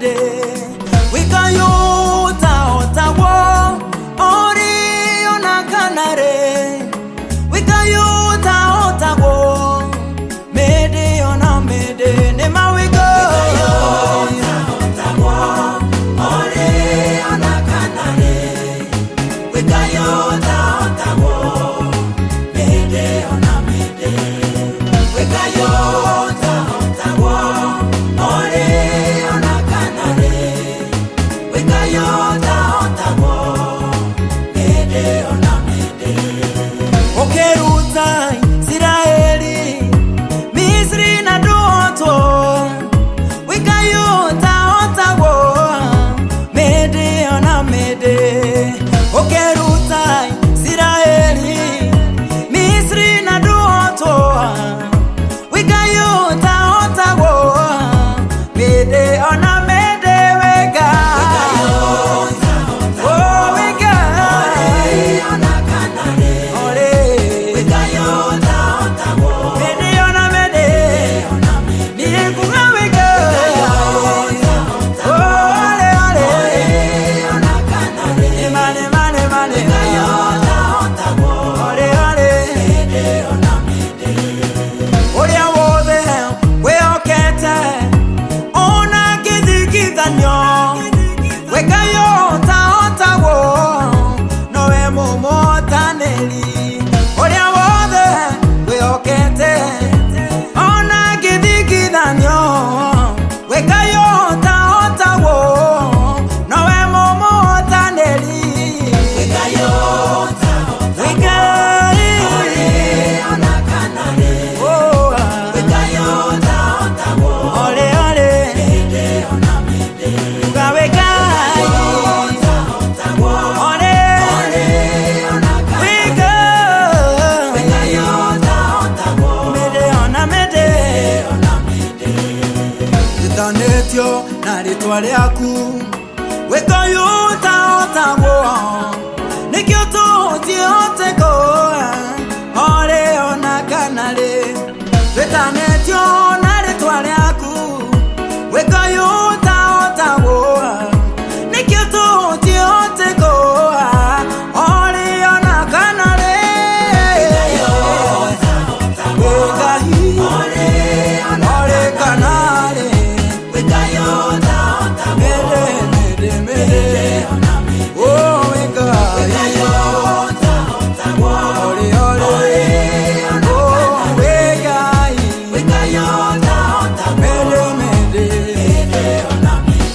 mede wikayota otawo ori ona kanare wikayota otawo mede ona mede ne mawiko wikayota otawo ori ona kanare wikayota otawo mede ona mede wikayota otawo ori ona kanare wikayota otawo mede ona mede okeruta Israeli Misri na doto wikayota otawo mede ona mede okeruta Israeli Misri na doto wikayota otawo mede ona mede wega wikayota oh wega ona kanare ore wikayota otawo mede ona mede ni kunga wega wikayota ore ore ona kanare mane mane mane wikayota otawo ore ore mede ona mede oria wothe we okete ona kidikitanyo wekayota otawo nowe mumotaneli oria wothe we okete ona kidikitanyo wekayota otawo nowe mumotaneli wekayota ona kanare wekayota otawo ore ore mede ona mede ugawekai ore ona kanare wekayota otawo mede ona mede itanetio na ritwa riaku wekayota otawo nikio tutihoteko ore ona kanare itanetio na ritwa riaku wekayota otawo nikio tutihoteko ore ona kanare wekayota otawo ore kanare wekayota otawo mede mede ona mede oh wekayota otawo ore ore oh wegai wekayota otawo mede mede ona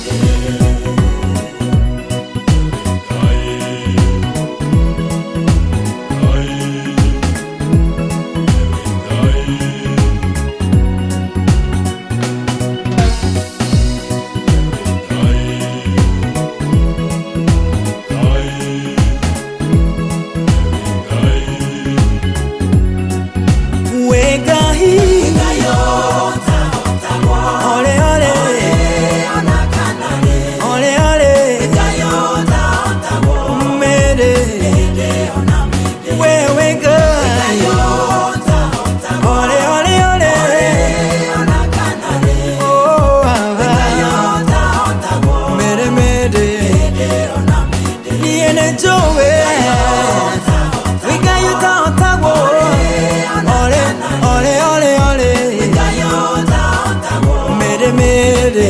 wegai wekayota otawo ore ore ona kanare ore ore wekayota otawo mede ona mede we wegai wekayota otawo ore ore ore ona kanare oh wekayota otawo mede mede ona mede niene jowe wekayota otawo ore ore ore ore wekayota otawo mede mede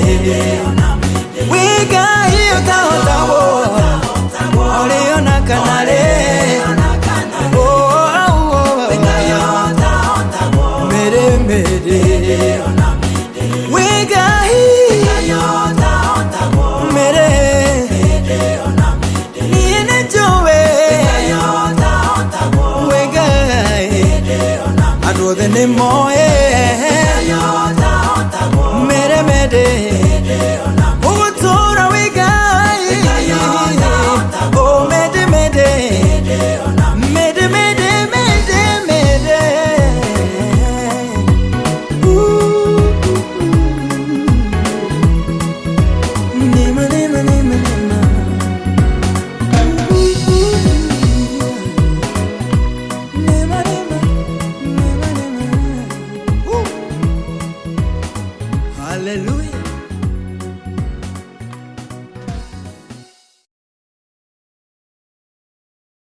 wekayota otawo ore ona kanare oh wekayota otawo mede mede wekayota otawo mede niene jowe wekayota otawo wegai adwo the name moe